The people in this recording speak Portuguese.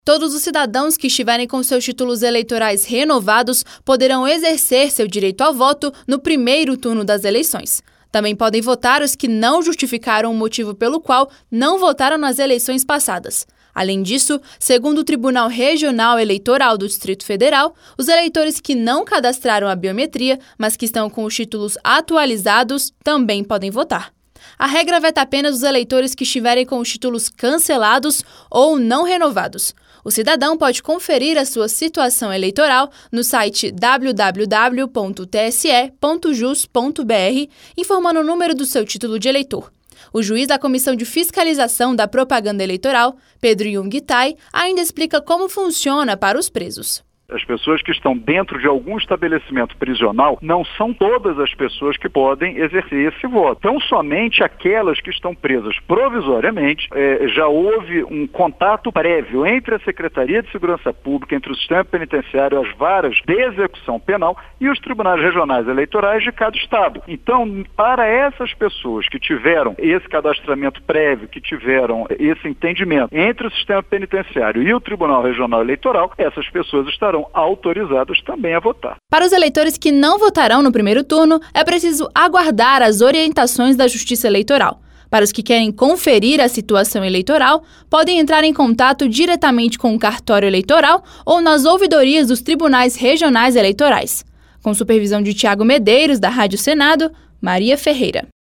Todos os cidadãos que estiverem com seus títulos eleitorais renovados poderão exercer seu direito ao voto no primeiro turno das eleições. Também podem votar os que não justificaram o motivo pelo qual não votaram nas eleições passadas. Além disso, segundo o Tribunal Regional Eleitoral do Distrito Federal, os eleitores que não cadastraram a biometria, mas que estão com os títulos atualizados, também podem votar. A regra veta apenas os eleitores que estiverem com os títulos cancelados ou não renovados. O cidadão pode conferir a sua situação eleitoral no site www.tse.jus.br, informando o número do seu título de eleitor. O juiz da Comissão de Fiscalização da Propaganda Eleitoral, Pedro Jung Tai, ainda explica como funciona para os presos. As pessoas que estão dentro de algum estabelecimento prisional não são todas as pessoas que podem exercer esse voto. Então, somente aquelas que estão presas provisoriamente, já houve um contato prévio entre a Secretaria de Segurança Pública, entre o sistema penitenciário, as varas de execução penal e os tribunais regionais eleitorais de cada estado. Então, para essas pessoas que tiveram esse cadastramento prévio, que tiveram esse entendimento entre o sistema penitenciário e o Tribunal Regional Eleitoral, essas pessoas estarão autorizados também a votar. Para os eleitores que não votarão no primeiro turno, é preciso aguardar as orientações da Justiça Eleitoral. Para os que querem conferir a situação eleitoral, podem entrar em contato diretamente com o cartório eleitoral ou nas ouvidorias dos tribunais regionais eleitorais. Com supervisão de Tiago Medeiros, da Rádio Senado, Maria Ferreira.